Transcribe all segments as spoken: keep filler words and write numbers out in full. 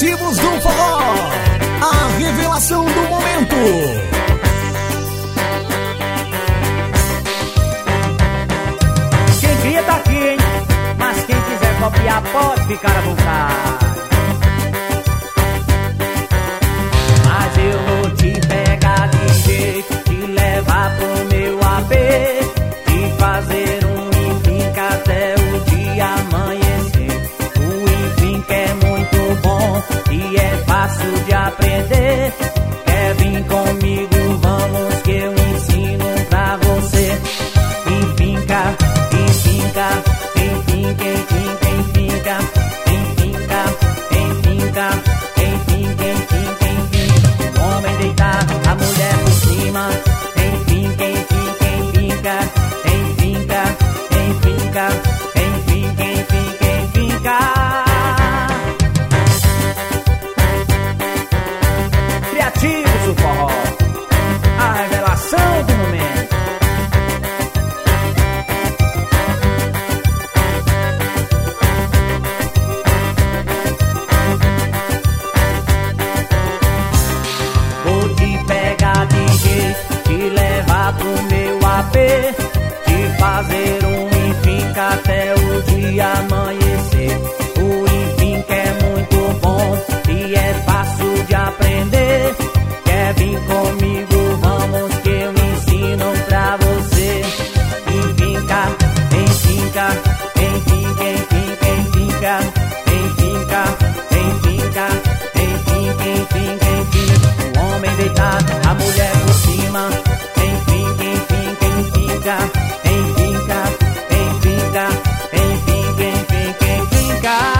Criativos do Forró, a revelação do momento. Quem cria tá aqui, hein? Mas quem quiser copiar pode ficar à vontade. Mas eu vou te pegar de jeito, te levar pro meu A P, te fazer um empinca até o dia amanhecer. O empinca é muito bom e é fácil de aprender. Quer vir comigo? Vamos que eu ensino pra você. Empinca, empinca, empinca, empinca, empinca, empinca, empinca, empinca, empinca, empinca. O homem deitado, a mulher por cima. Empinca, empinca, empinca, empinca, empinca, empinca, empinca, empinca. Criativos do Forró, a revelação do momento. Vou te pegar de jeito, te levar pro meu A P, te fazer um empinca até o dia amanhecer. O empinca é muito bom e é fácil de aprender. Quer vir comigo? Vamos que eu ensino pra você. Empinca, empinca, empinca, empinca, empinca, empinca, empinca, empinca, empinca, empinca. O homem deitado, a mulher por cima. Empinca, empinca, empinca, empinca, empinca, empinca, empinca, empinca.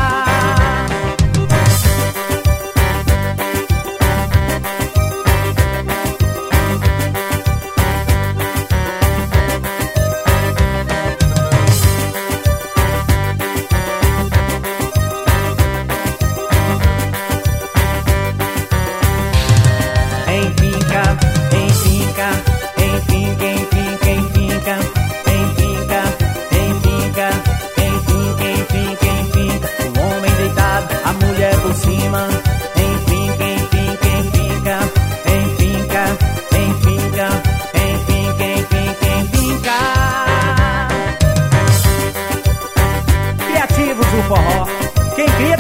Empinca, empinca, empinca, empinca, empinca, empinca, empinca, empinca, empinca, empinca. O homem deitado, a mulher por cima. Empinca, empinca, empinca, empinca, empinca, empinca, empinca, empinca. Criativos do Forró, quem cria